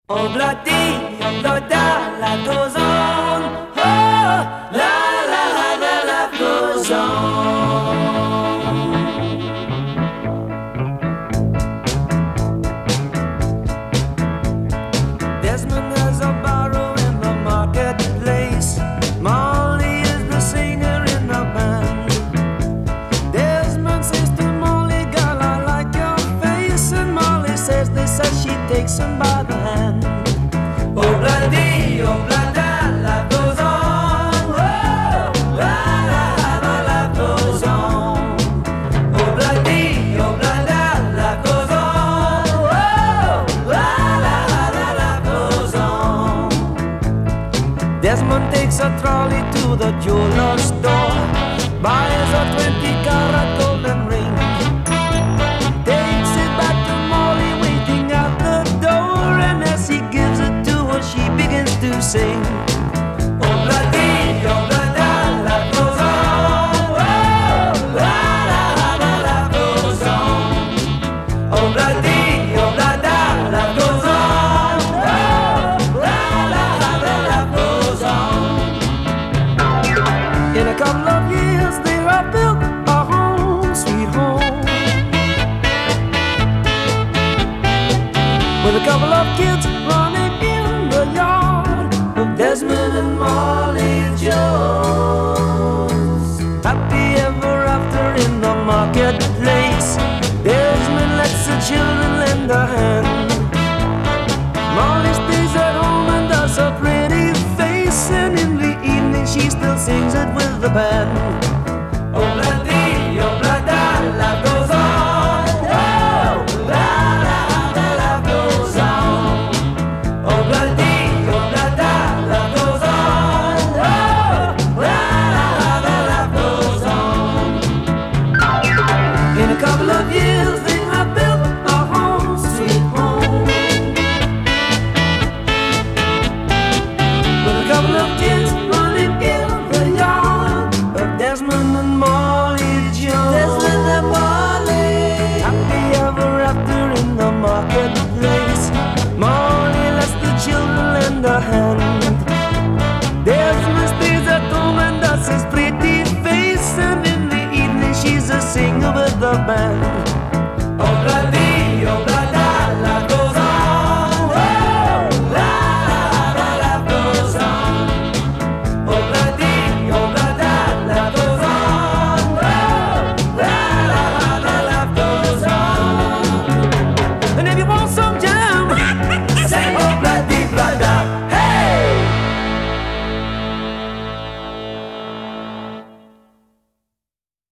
Oh, da, life goes on. Oh, the life goes on. Desmond has a barrow in the marketplace. Molly is the singer in the band. Desmond says to Molly, girl, I like your face. And Molly says this as she takes him by the hand. Oh, bloody, life goes on. Oh, life goes on. Oh, bloody, life goes on. Oh, life goes on. Desmond takes a trolley to the jeweler's store, buys a 20-carat golden ring, takes it back to Molly waiting at the door, and as he gives it to her, she begins to sing. Oh, bloody, life goes on. Oh, life goes on. Oh, bloody, life goes on. Oh, life goes on. In a couple of years, they have built a home, sweet home, with a couple of kids running in the yard of Desmond and Molly Jones. Happy ever after in the marketplace. Desmond lets the children lend a hand. Molly stays at home and does a pretty face, and in the evening she still sings it with the band.